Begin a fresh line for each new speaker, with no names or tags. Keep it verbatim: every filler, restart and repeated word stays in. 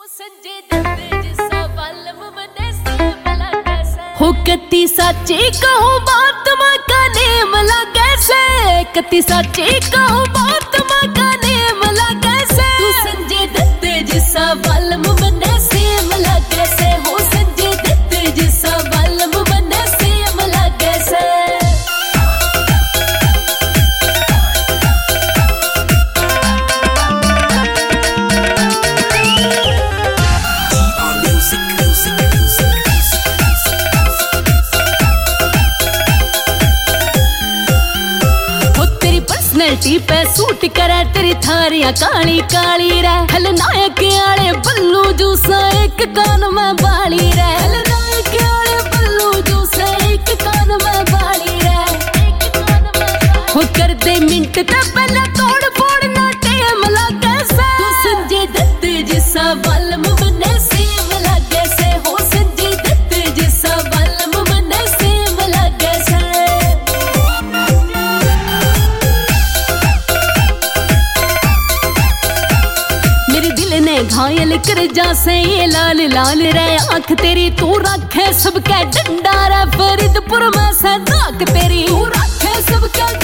हो कत्ती साची कहूँ बात माँ का नेम लगे से, कत्ती साची कहूँ बात माँ का नेम लगे से। तू संजय दत्त जिसा बालम बने सेम लगे से, हो संजय दत्त जिसा बालम बने सेम लगे से। पर्सनैलिटी पे सूट करे तेरी थारियां काली काली रे। खलनायक आले बल्लू जूसा एक कान में बाली रे, खलनायक आले बल्लू जूसा एक कान में बाली रे। हो कर दे मिनट ते पहले तोड़ फोड़ ना टेम लगे से। तू संजय दत्त जिसा बालम बने सेम लगे से, हो संजय दत्त जिसा बालम बने सेम लगे से। घायल कर जा से ये लाल लाल रे आंख तेरी, तू रखे सबके डंडा रे। फरीदपुर में से दाग तेरी, तू रखे सबके